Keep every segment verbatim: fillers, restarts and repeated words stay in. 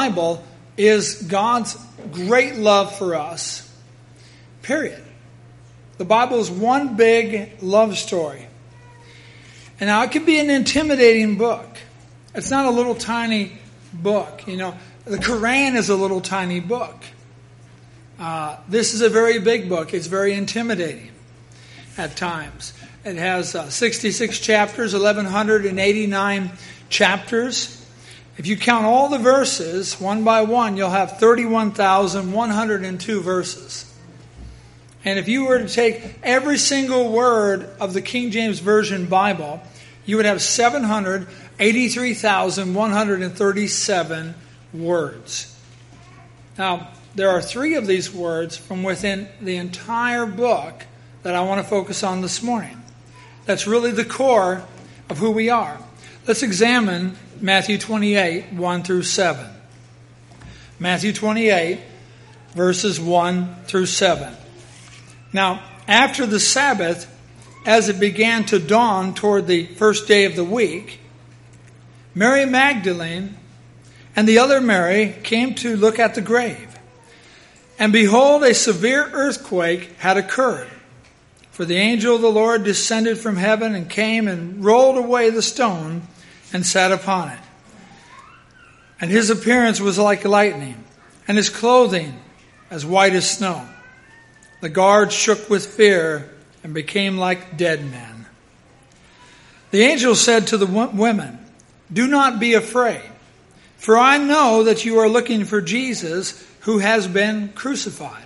Bible is God's great love for us. Period. The Bible is one big love story. And now it can be an intimidating book. It's not a little tiny book. You know, the Quran is a little tiny book. Uh, this is a very big book. It's very intimidating at times. It has uh, sixty-six chapters, eleven eighty-nine chapters. If you count all the verses one by one, you'll have thirty-one thousand one hundred two verses. And if you were to take every single word of the King James Version Bible, you would have seven hundred eighty-three thousand one hundred thirty-seven words. Now, there are three of these words from within the entire book that I want to focus on this morning. That's really the core of who we are. Let's examine Matthew twenty-eight, one through seven. Matthew twenty-eight, verses one through seven. Now, after the Sabbath, as it began to dawn toward the first day of the week, Mary Magdalene and the other Mary came to look at the grave. And behold, a severe earthquake had occurred. For the angel of the Lord descended from heaven and came and rolled away the stone and sat upon it. And his appearance was like lightning, and his clothing as white as snow. The guards shook with fear and became like dead men. The angel said to the women, "Do not be afraid, for I know that you are looking for Jesus who has been crucified.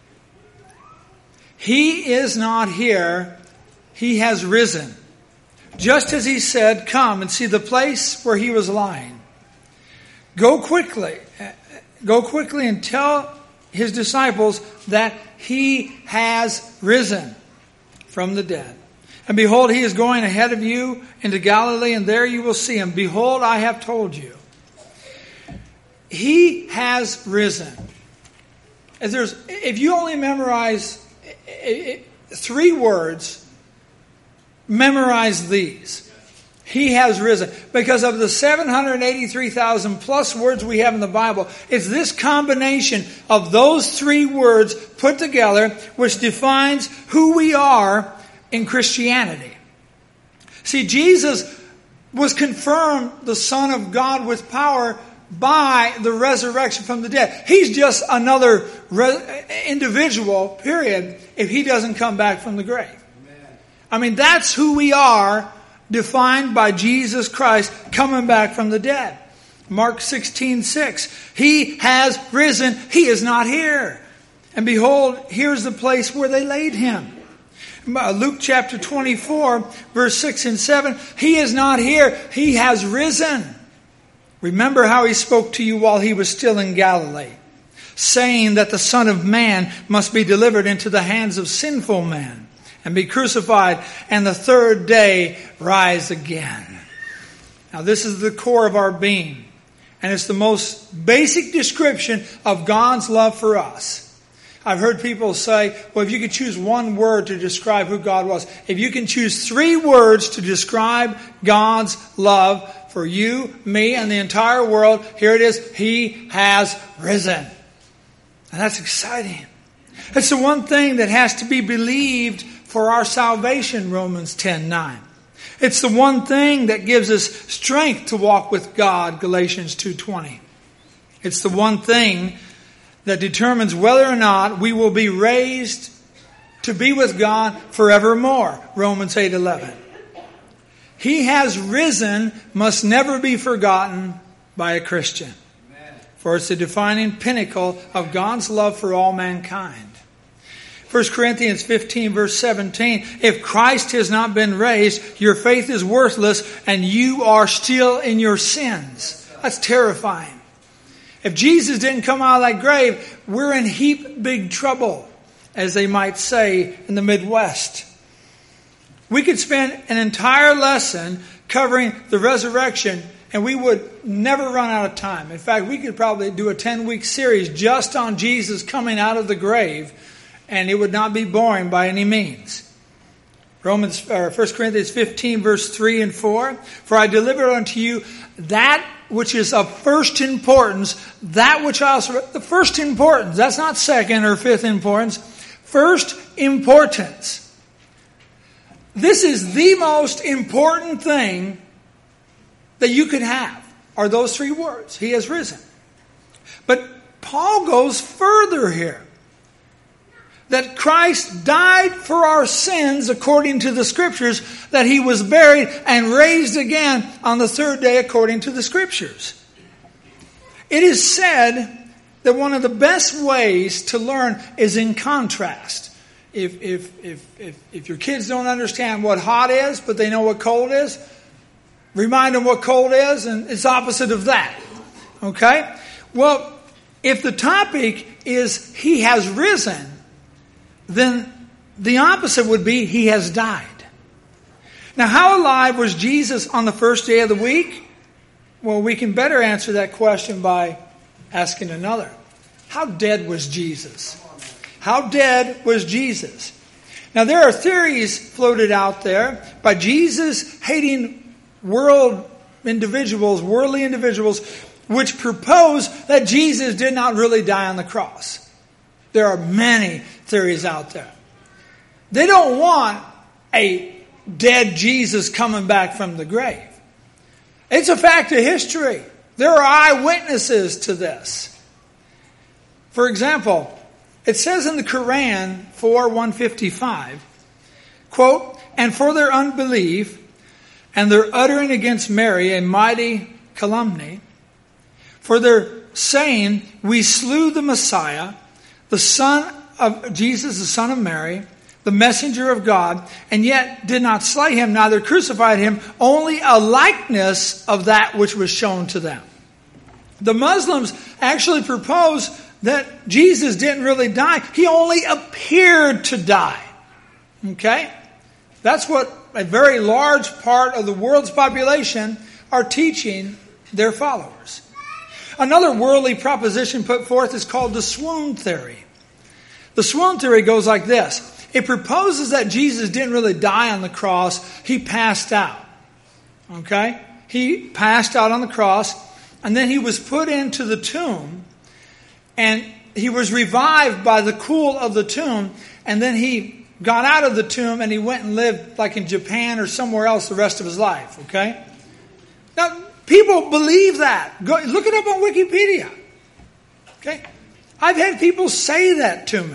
He is not here, he has risen. Just as he said, come and see the place where he was lying. Go quickly, go quickly and tell his disciples that he has risen from the dead. And behold, he is going ahead of you into Galilee, and there you will see him. Behold, I have told you." He has risen. If, there's, if you only memorize three words, memorize these. He has risen. Because of the seven hundred eighty-three thousand plus words we have in the Bible, it's this combination of those three words put together which defines who we are in Christianity. See, Jesus was confirmed the Son of God with power by the resurrection from the dead. He's just another re- individual, period, if he doesn't come back from the grave. Amen. I mean, that's who we are, defined by Jesus Christ coming back from the dead. Mark sixteen six. He has risen. He is not here. And behold, here's the place where they laid him. Luke chapter twenty-four, verse six and seven. He is not here. He has risen. Remember how he spoke to you while he was still in Galilee, saying that the Son of Man must be delivered into the hands of sinful men and be crucified, and the third day rise again. Now, this is the core of our being, and it's the most basic description of God's love for us. I've heard people say, well, if you could choose one word to describe who God was, if you can choose three words to describe God's love for you, me, and the entire world, here it is. He has risen. And that's exciting. It's the one thing that has to be believed for our salvation, Romans ten nine. It's the one thing that gives us strength to walk with God, Galatians two twenty. It's the one thing that determines whether or not we will be raised to be with God forevermore, Romans eight eleven. He has risen must never be forgotten by a Christian. Amen. For it's the defining pinnacle of God's love for all mankind. First Corinthians fifteen verse seventeen. If Christ has not been raised, your faith is worthless and you are still in your sins. That's terrifying. If Jesus didn't come out of that grave, we're in heap big trouble, as they might say in the Midwest. We could spend an entire lesson covering the resurrection, and we would never run out of time. In fact, we could probably do a ten-week series just on Jesus coming out of the grave, and it would not be boring by any means. Romans, or First Corinthians fifteen, verse three and four. For I delivered unto you that which is of first importance, that which I also, the first importance, that's not second or fifth importance, first importance. This is the most important thing that you could have, are those three words. He has risen. But Paul goes further here. That Christ died for our sins according to the Scriptures, that He was buried and raised again on the third day according to the Scriptures. It is said that one of the best ways to learn is in contrast. If, if, if, if, if your kids don't understand what hot is, but they know what cold is, remind them what cold is, and it's opposite of that. Okay? Well, if the topic is He has risen, then the opposite would be He has died. Now, how alive was Jesus on the first day of the week? Well, we can better answer that question by asking another. How dead was Jesus? How dead was Jesus? Now, there are theories floated out there by Jesus-hating world individuals, worldly individuals, which propose that Jesus did not really die on the cross. There are many theories out there. They don't want a dead Jesus coming back from the grave. It's a fact of history. There are eyewitnesses to this. For example, it says in the Quran four one fifty-five, quote, "And for their unbelief and their uttering against Mary a mighty calumny, for their saying, we slew the Messiah, the son of Jesus, the son of Mary, the messenger of God, and yet did not slay him, neither crucified him, only a likeness of that which was shown to them." The Muslims actually propose that Jesus didn't really die. He only appeared to die. Okay? That's what a very large part of the world's population are teaching their followers. Another worldly proposition put forth is called the swoon theory. The swoon theory goes like this. It proposes that Jesus didn't really die on the cross. He passed out. Okay? He passed out on the cross, and then He was put into the tomb, and He was revived by the cool of the tomb, and then He got out of the tomb and He went and lived like in Japan or somewhere else the rest of His life. Okay? Now, people believe that. Go, look it up on Wikipedia. Okay? I've had people say that to me.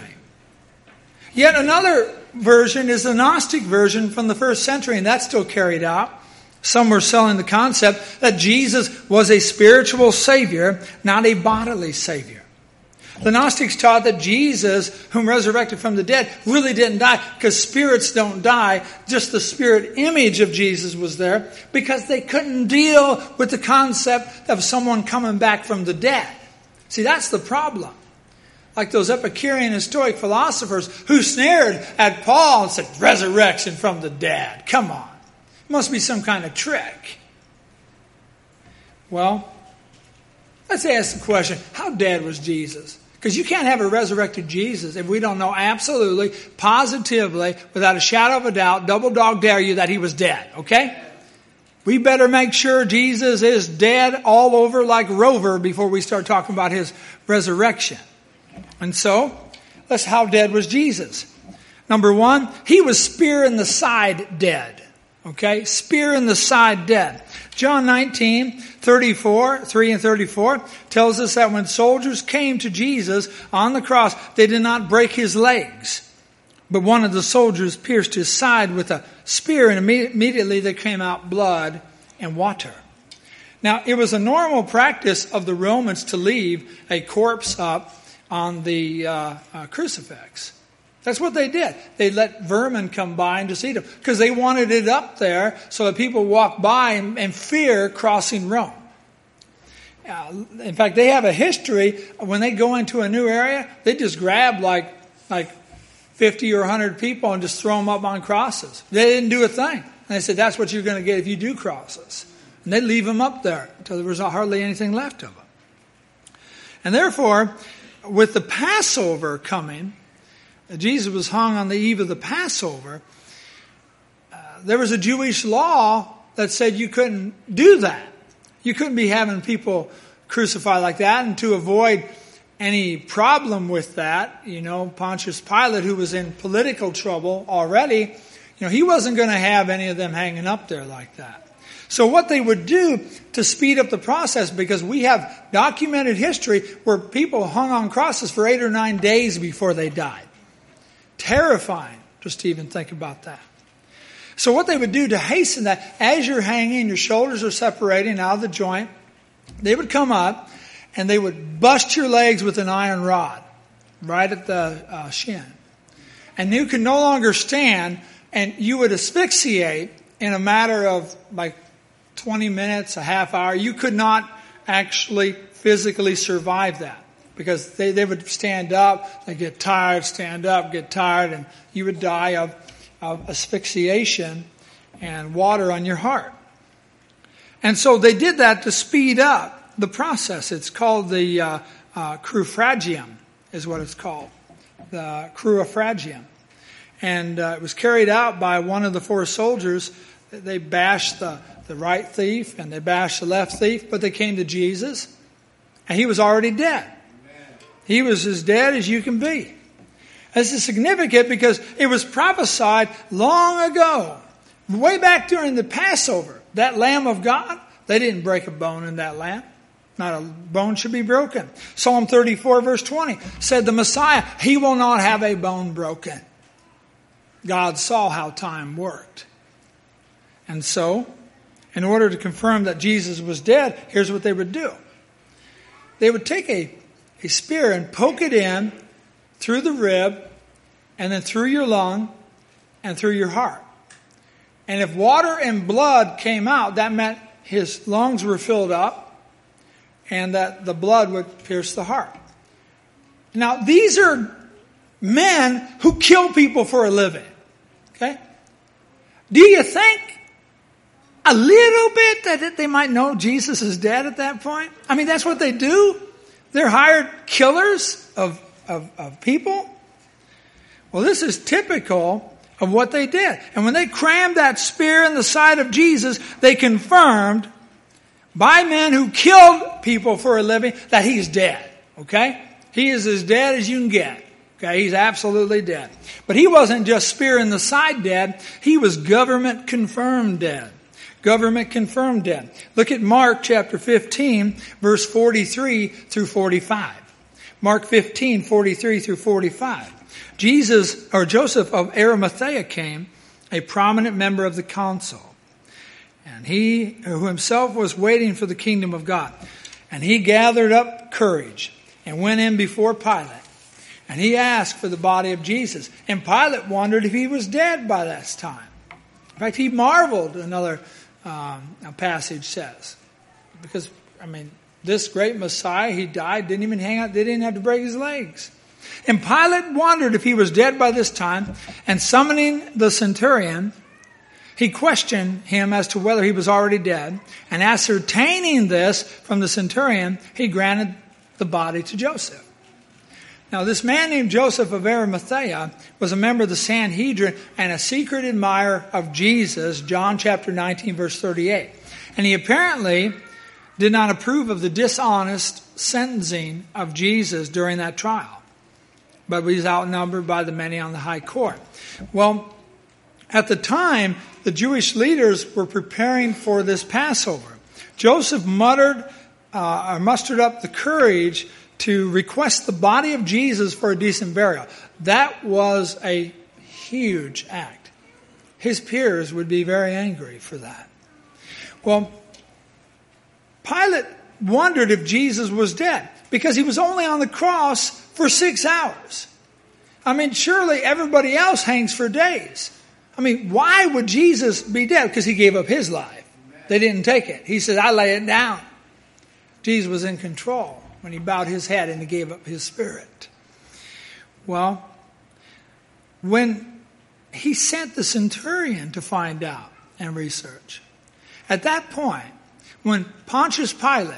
Yet another version is the Gnostic version from the first century, and that's still carried out. Some were selling the concept that Jesus was a spiritual Savior, not a bodily Savior. The Gnostics taught that Jesus, whom resurrected from the dead, really didn't die because spirits don't die. Just the spirit image of Jesus was there because they couldn't deal with the concept of someone coming back from the dead. See, that's the problem. Like those Epicurean and Stoic philosophers who sneered at Paul and said, resurrection from the dead. Come on. It must be some kind of trick. Well, let's ask the question, how dead was Jesus? Because you can't have a resurrected Jesus if we don't know absolutely, positively, without a shadow of a doubt, double dog dare you that He was dead. Okay? We better make sure Jesus is dead all over like Rover before we start talking about His resurrection. And so, let's, how dead was Jesus? Number one, He was spear in the side dead. Okay? Spear in the side dead. John nineteen, thirty-four, three and thirty-four tells us that when soldiers came to Jesus on the cross, they did not break His legs. But one of the soldiers pierced His side with a spear, and immediately there came out blood and water. Now, it was a normal practice of the Romans to leave a corpse up on the uh, uh, crucifix. That's what they did. They let vermin come by and just eat them because they wanted it up there so that people walk by and, and fear crossing Rome. Uh, in fact, they have a history. When they go into a new area, they just grab like like fifty or one hundred people and just throw them up on crosses. They didn't do a thing. And they said, that's what you're going to get if you do crosses. And they leave them up there until there was hardly anything left of them. And therefore, with the Passover coming, Jesus was hung on the eve of the Passover. Uh, there was a Jewish law that said you couldn't do that. You couldn't be having people crucified like that. And to avoid any problem with that, you know, Pontius Pilate, who was in political trouble already, you know, he wasn't going to have any of them hanging up there like that. So what they would do to speed up the process, because we have documented history where people hung on crosses for eight or nine days before they died. Terrifying just to even think about that. So what they would do to hasten that, as you're hanging, your shoulders are separating out of the joint, they would come up and they would bust your legs with an iron rod right at the uh, shin. And you could no longer stand, and you would asphyxiate in a matter of like twenty minutes, a half hour. You could not actually physically survive that, because they, they would stand up, they get tired, stand up, get tired, and you would die of, of asphyxiation and water on your heart. And so they did that to speed up the process. It's called the uh, uh, crufragium, is what it's called, the crufragium. And uh, it was carried out by one of the four soldiers. They bashed the, the right thief and they bashed the left thief, but they came to Jesus, and he was already dead. He was as dead as you can be. This is significant because it was prophesied long ago, way back during the Passover. That Lamb of God, they didn't break a bone in that lamb. Not a bone should be broken. Psalm thirty-four verse twenty said the Messiah, he will not have a bone broken. God saw how time worked. And so, in order to confirm that Jesus was dead, here's what they would do. They would take a, a spear and poke it in through the rib, and then through your lung, and through your heart. And if water and blood came out, that meant his lungs were filled up, and that the blood would pierce the heart. Now, these are men who kill people for a living. Okay? Do you think a little bit that they might know Jesus is dead at that point? I mean, that's what they do. They're hired killers of, of, of people. Well, this is typical of what they did. And when they crammed that spear in the side of Jesus, they confirmed by men who killed people for a living that he's dead. Okay? He is as dead as you can get. Okay? He's absolutely dead. But he wasn't just spear in the side dead. He was government confirmed dead. Government confirmed dead. Look at Mark chapter fifteen, verse forty-three through forty-five. Mark fifteen, forty-three through forty-five. Jesus, or Joseph of Arimathea came, a prominent member of the council. And he, who himself was waiting for the kingdom of God. And he gathered up courage and went in before Pilate. And he asked for the body of Jesus. And Pilate wondered if he was dead by that time. In fact, he marveled, another um, passage says. Because, I mean, this great Messiah, he died, didn't even hang out, they didn't have to break his legs. And Pilate wondered if he was dead by this time, and summoning the centurion, he questioned him as to whether he was already dead, and ascertaining this from the centurion, he granted the body to Joseph. Now, this man named Joseph of Arimathea was a member of the Sanhedrin and a secret admirer of Jesus, John chapter nineteen, verse thirty-eight. And he apparently did not approve of the dishonest sentencing of Jesus during that trial, but was outnumbered by the many on the high court. Well, at the time, the Jewish leaders were preparing for this Passover. Joseph muttered, uh, or mustered up the courage to request the body of Jesus for a decent burial. That was a huge act. His peers would be very angry for that. Well, Pilate wondered if Jesus was dead because he was only on the cross for six hours. I mean, surely everybody else hangs for days. I mean, why would Jesus be dead? Because he gave up his life. They didn't take it. He said, I lay it down. Jesus was in control when he bowed his head and he gave up his spirit. Well, when he sent the centurion to find out and research, at that point, when Pontius Pilate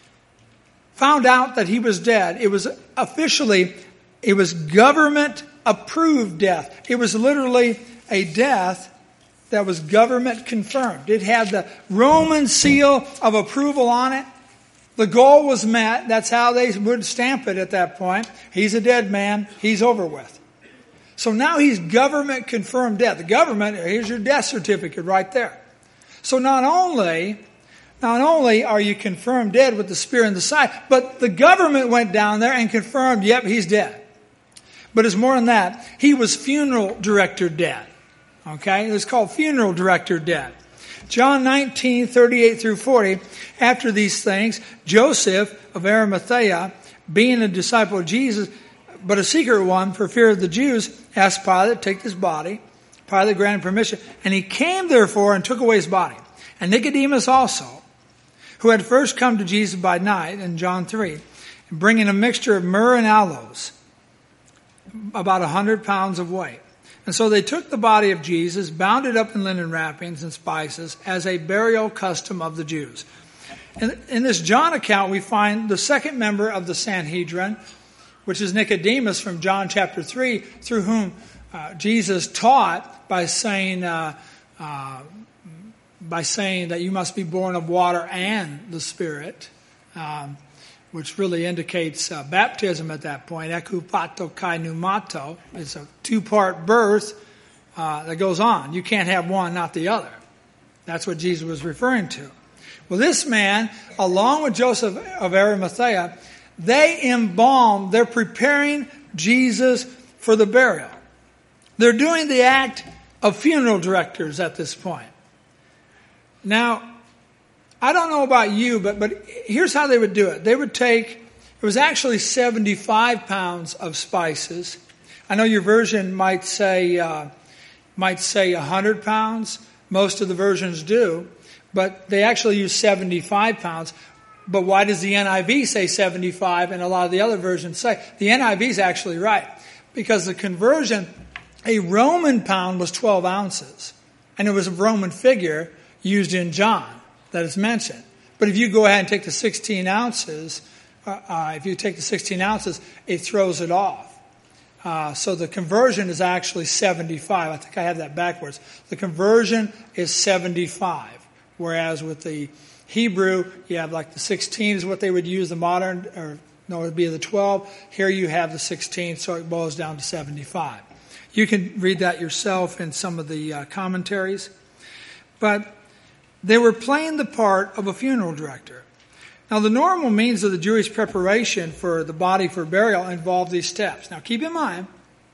found out that he was dead, it was officially, it was government approved death. It was literally a death that was government confirmed. It had the Roman seal of approval on it. The goal was met. That's how they would stamp it at that point. He's a dead man. He's over with. So now he's government confirmed dead. The government, here's your death certificate right there. So not only, not only are you confirmed dead with the spear in the side, but the government went down there and confirmed, yep, he's dead. But it's more than that. He was funeral director dead. Okay? It was called funeral director dead. John nineteen, thirty-eight through forty, after these things, Joseph of Arimathea, being a disciple of Jesus, but a secret one for fear of the Jews, asked Pilate, take this body. Pilate granted permission. And he came therefore and took away his body. And Nicodemus also, who had first come to Jesus by night, in John three, bringing a mixture of myrrh and aloes, about a hundred pounds of weight. And so they took the body of Jesus, bound it up in linen wrappings and spices as a burial custom of the Jews. In, in this John account, we find the second member of the Sanhedrin, which is Nicodemus from John chapter three, through whom uh, Jesus taught by saying, uh, uh, by saying that you must be born of water and the Spirit, um, which really indicates uh, baptism at that point. Ekupato kai pneumato. It's a two-part birth uh, that goes on. You can't have one, not the other. That's what Jesus was referring to. Well, this man, along with Joseph of Arimathea, they embalm, they're preparing Jesus for the burial. They're doing the act of funeral directors at this point. Now, I don't know about you, but, but here's how they would do it. They would take, it was actually seventy-five pounds of spices. I know your version might say, uh, might say one hundred pounds. Most of the versions do. But they actually use seventy-five pounds. But why does the N I V say seventy-five and a lot of the other versions say? The N I V is actually right. Because the conversion, a Roman pound was twelve ounces. And it was a Roman figure used in John that is mentioned. But if you go ahead and take the sixteen ounces, uh, uh, if you take the sixteen ounces, it throws it off. Uh, so the conversion is actually seventy-five. I think I have that backwards. The conversion is seventy-five. Whereas with the Hebrew, you have like the sixteen is what they would use, the modern, or no, it would be the twelve. Here you have the sixteen, so it boils down to seventy-five. You can read that yourself in some of the uh, commentaries. But they were playing the part of a funeral director. Now, the normal means of the Jewish preparation for the body for burial involved these steps. Now, keep in mind,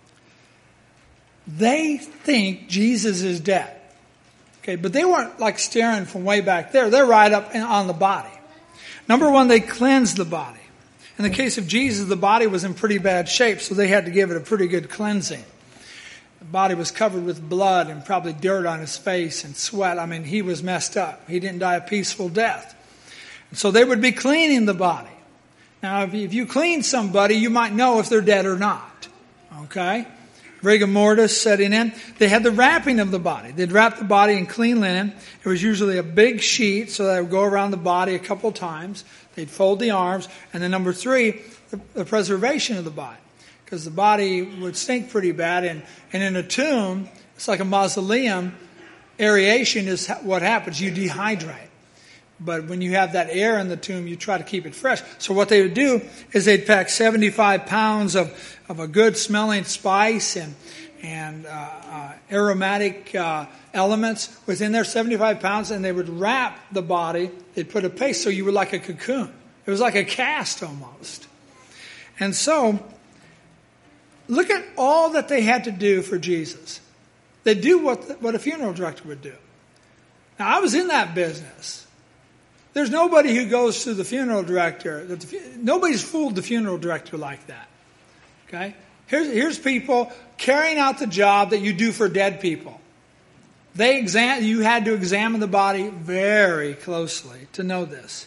they think Jesus is dead. Okay, but they weren't like staring from way back there. They're right up on the body. Number one, they cleansed the body. In the case of Jesus, the body was in pretty bad shape, so they had to give it a pretty good cleansing. The body was covered with blood and probably dirt on his face and sweat. I mean, he was messed up. He didn't die a peaceful death. And so they would be cleaning the body. Now, if you, if you clean somebody, you might know if they're dead or not. Okay? Rigor mortis setting in. They had the wrapping of the body. They'd wrap the body in clean linen. It was usually a big sheet, so they would go around the body a couple times. They'd fold the arms. And then number three, the, the preservation of the body. Because the body would stink pretty bad. And, and in a tomb, it's like a mausoleum. Aeration is what happens. You dehydrate. But when you have that air in the tomb, you try to keep it fresh. So what they would do is they'd pack seventy-five pounds of, of a good smelling spice and, and uh, uh, aromatic uh, elements within their seventy-five pounds. And they would wrap the body. They'd put a paste so you were like a cocoon. It was like a cast almost. And so look at all that they had to do for Jesus. They do what, what a funeral director would do. Now, I was in that business. There's nobody who goes to the funeral director. Nobody's fooled the funeral director like that. Okay? Here's, here's people carrying out the job that you do for dead people. They exam, you had to examine the body very closely to know this.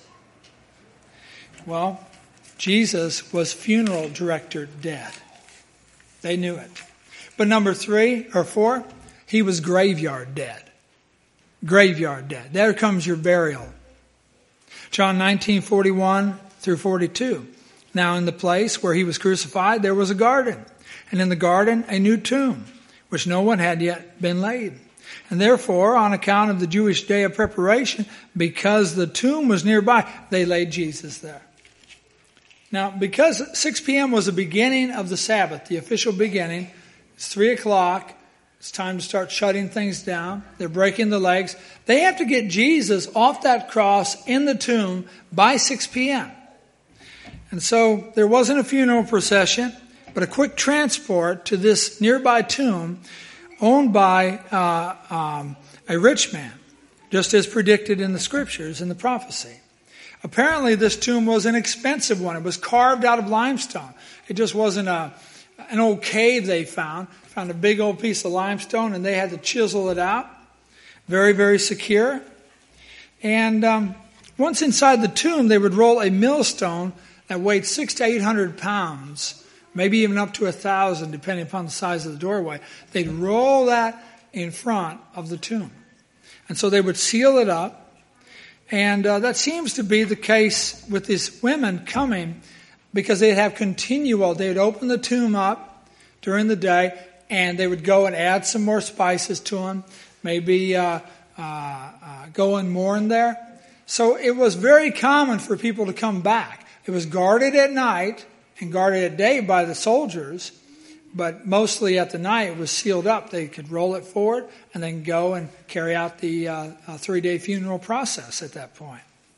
Well, Jesus was funeral director dead. They knew it. But number three or four, he was graveyard dead. Graveyard dead. There comes your burial. John nineteen, forty-one through forty-two. Now in the place where he was crucified, there was a garden. And in the garden, a new tomb, which no one had yet been laid. And therefore, on account of the Jewish day of preparation, because the tomb was nearby, they laid Jesus there. Now, because six p.m. was the beginning of the Sabbath, the official beginning, it's three o'clock, it's time to start shutting things down. They're breaking the legs. They have to get Jesus off that cross in the tomb by six p.m. And so there wasn't a funeral procession, but a quick transport to this nearby tomb owned by uh, um, a rich man, just as predicted in the scriptures and the prophecy. Apparently this tomb was an expensive one. It was carved out of limestone. It just wasn't a an old cave they found. Found a big old piece of limestone and they had to chisel it out. Very, very secure. And um, once inside the tomb, they would roll a millstone that weighed six to eight hundred pounds, maybe even up to a thousand, depending upon the size of the doorway. They'd roll that in front of the tomb. And so they would seal it up. And uh, that seems to be the case with these women coming, because they'd have continual. They would open the tomb up during the day, and they would go and add some more spices to them, maybe uh, uh, uh, go and mourn there. So it was very common for people to come back. It was guarded at night and guarded at day by the soldiers, but mostly at the night it was sealed up. They could roll it forward and then go and carry out the uh, uh, three-day funeral process at that point.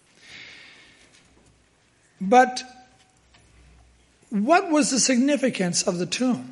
But what was the significance of the tomb?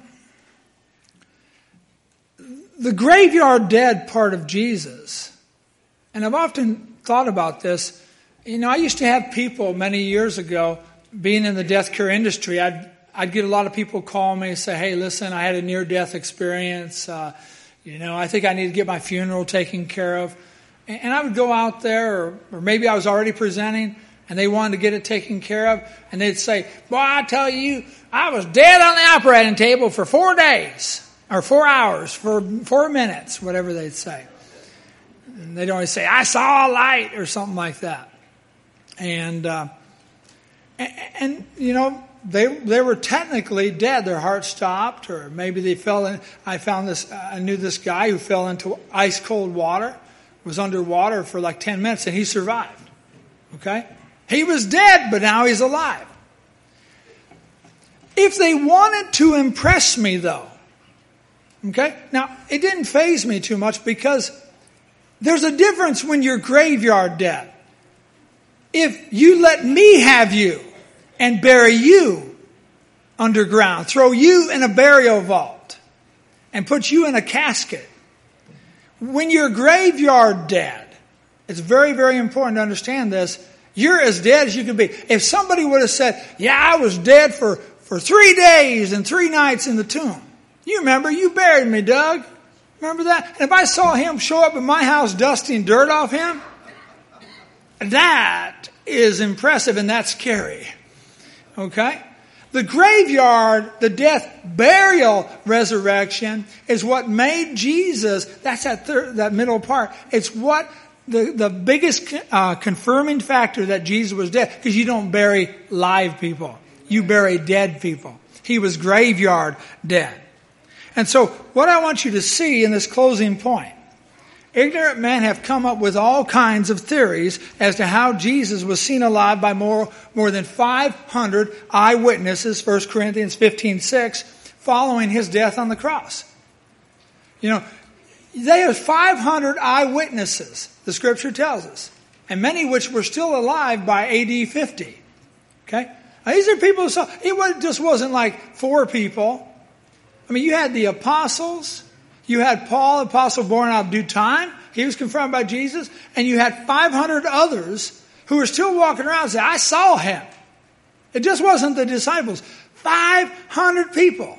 The graveyard dead part of Jesus, and I've often thought about this. You know, I used to have people many years ago, being in the death care industry, I'd I'd get a lot of people call me and say, hey, listen, I had a near-death experience. Uh, you know, I think I need to get my funeral taken care of. And, and I would go out there, or, or maybe I was already presenting, and they wanted to get it taken care of. And they'd say, boy, I tell you, I was dead on the operating table for four days, or four hours, for four minutes, whatever they'd say. And they'd always say, I saw a light, or something like that. And, uh, and, and you know, They they were technically dead. Their heart stopped, or maybe they fell in. I found this. I knew this guy who fell into ice cold water, was underwater for like ten minutes, and he survived. Okay, he was dead, but now he's alive. If they wanted to impress me, though, okay, now it didn't faze me too much, because there's a difference when you're graveyard dead. If you let me have you and bury you underground, throw you in a burial vault, and put you in a casket. When you're graveyard dead, it's very, very important to understand this. You're as dead as you can be. If somebody would have said, yeah, I was dead for, for three days and three nights in the tomb. You remember, you buried me, Doug. Remember that? And if I saw him show up at my house dusting dirt off him, that is impressive and that's scary. Okay? The graveyard, the death, burial, resurrection is what made Jesus, that's that third, that middle part. It's what the, the biggest uh, confirming factor that Jesus was dead, because you don't bury live people. You bury dead people. He was graveyard dead. And so what I want you to see in this closing point, ignorant men have come up with all kinds of theories as to how Jesus was seen alive by more, more than five hundred eyewitnesses, First Corinthians fifteen six, following his death on the cross. You know, they have five hundred eyewitnesses, the scripture tells us, and many which were still alive by A D fifty. Okay? Now, these are people who saw, it just wasn't like four people. I mean, you had the apostles. You had Paul, apostle born out of due time. He was confirmed by Jesus. And you had five hundred others who were still walking around and saying, I saw him. It just wasn't the disciples. five hundred people.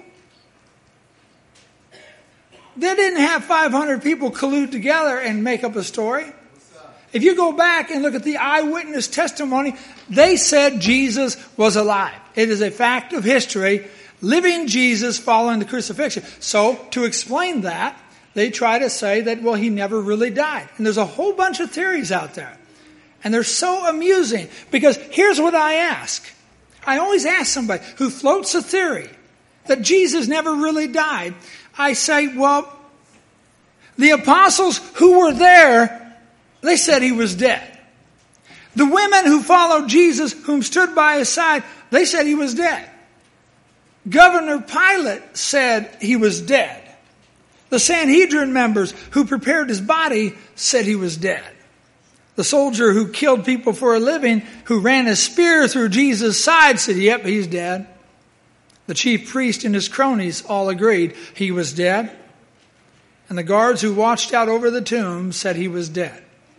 They didn't have five hundred people collude together and make up a story. If you go back and look at the eyewitness testimony, they said Jesus was alive. It is a fact of history. Living Jesus following the crucifixion. So, to explain that, they try to say that, well, he never really died. And there's a whole bunch of theories out there. And they're so amusing. Because here's what I ask. I always ask somebody who floats a theory that Jesus never really died. I say, well, The apostles who were there, they said he was dead. The women who followed Jesus, whom stood by his side, they said he was dead. Governor Pilate said he was dead. The Sanhedrin members who prepared his body said he was dead. The soldier who killed people for a living, who ran a spear through Jesus' side, said, yep, he's dead. The chief priest and his cronies all agreed he was dead. And the guards who watched out over the tomb said he was dead.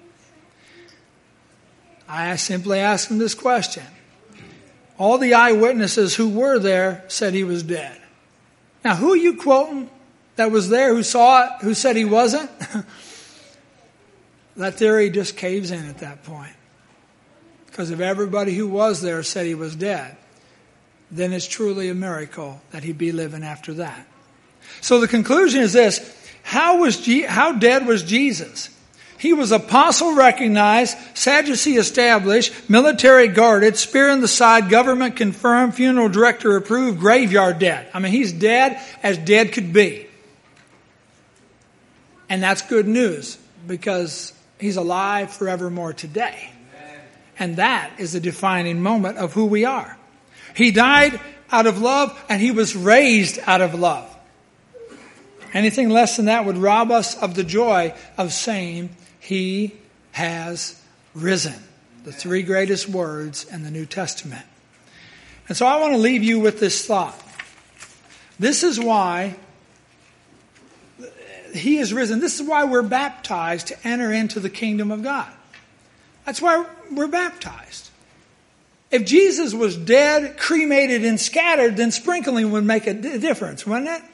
I simply asked him this question. All the eyewitnesses who were there said he was dead. Now, who are you quoting that was there, who saw it, who said he wasn't? That theory just caves in at that point. Because if everybody who was there said he was dead, then it's truly a miracle that he'd be living after that. So the conclusion is this. How was Je- how dead was Jesus? He was apostle recognized, Sadducee established, military guarded, spear in the side, government confirmed, funeral director approved, graveyard dead. I mean, he's dead as dead could be. And that's good news because he's alive forevermore today. And that is the defining moment of who we are. He died out of love and he was raised out of love. Anything less than that would rob us of the joy of saying, he has risen. The three greatest words in the New Testament. And so I want to leave you with this thought. This is why he is risen. This is why we're baptized to enter into the kingdom of God. That's why we're baptized. If Jesus was dead, cremated, and scattered, then sprinkling would make a difference, wouldn't it?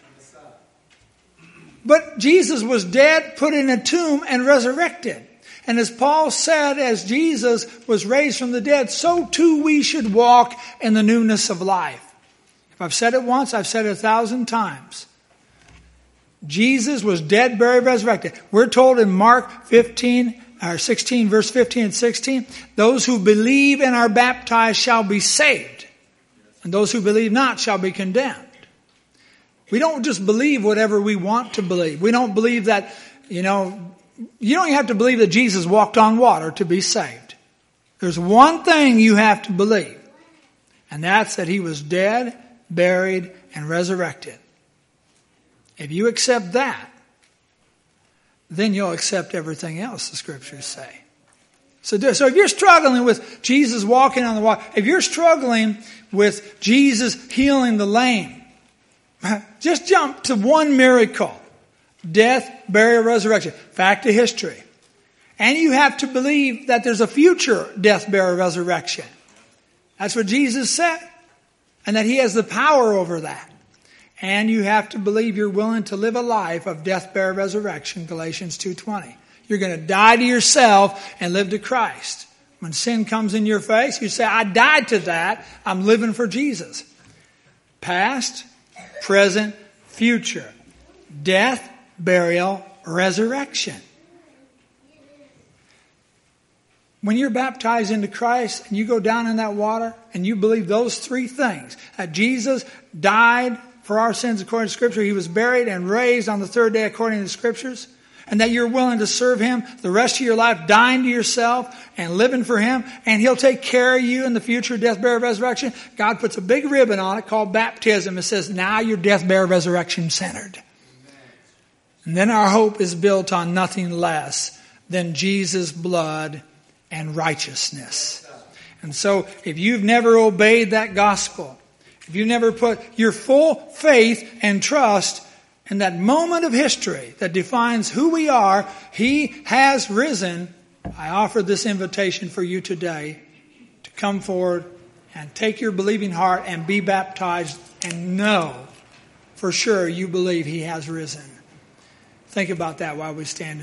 But Jesus was dead, put in a tomb, and resurrected. And as Paul said, as Jesus was raised from the dead, so too we should walk in the newness of life. If I've said it once, I've said it a thousand times. Jesus was dead, buried, resurrected. We're told in Mark fifteen, or sixteen, verse fifteen and sixteen, those who believe and are baptized shall be saved, and those who believe not shall be condemned. We don't just believe whatever we want to believe. We don't believe that, you know, you don't have to believe that Jesus walked on water to be saved. There's one thing you have to believe, and that's that he was dead, buried, and resurrected. If you accept that, then you'll accept everything else the scriptures say. So, so if you're struggling with Jesus walking on the water, if you're struggling with Jesus healing the lame, just jump to one miracle. Death, burial, resurrection. Fact of history. And you have to believe that there's a future death, burial, resurrection. That's what Jesus said. And that he has the power over that. And you have to believe you're willing to live a life of death, burial, resurrection. Galatians two twenty. You're going to die to yourself and live to Christ. When sin comes in your face, you say, I died to that. I'm living for Jesus. Past, present, future. Death, burial, resurrection. When you're baptized into Christ and you go down in that water and you believe those three things, that Jesus died for our sins according to Scripture, he was buried and raised on the third day according to the Scriptures, and that you're willing to serve him the rest of your life, dying to yourself and living for him, and he'll take care of you in the future, death, burial, resurrection. God puts a big ribbon on it called baptism. It says, now you're death, burial, resurrection centered. And then our hope is built on nothing less than Jesus' blood and righteousness. And so if you've never obeyed that gospel, if you've never put your full faith and trust in that moment of history that defines who we are, he has risen. I offer this invitation for you today to come forward and take your believing heart and be baptized and know for sure you believe he has risen. Think about that while we stand.